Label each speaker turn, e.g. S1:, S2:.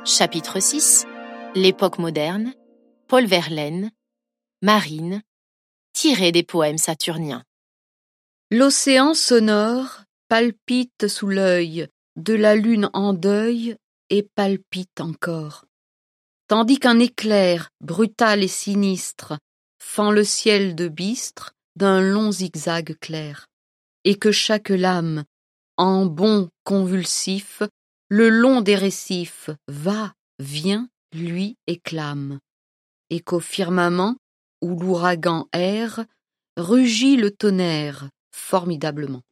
S1: Chapitre 6. L'époque moderne. Paul Verlaine. Marine. Tiré des poèmes saturniens.
S2: L'océan sonore palpite sous l'œil de la lune en deuil et palpite encore, tandis qu'un éclair brutal et sinistre fend le ciel de bistre d'un long zigzag clair, et que chaque lame, en bond convulsif, le long des récifs va, vient, lui et clame, et qu'au firmament, où l'ouragan erre, rugit le tonnerre formidablement.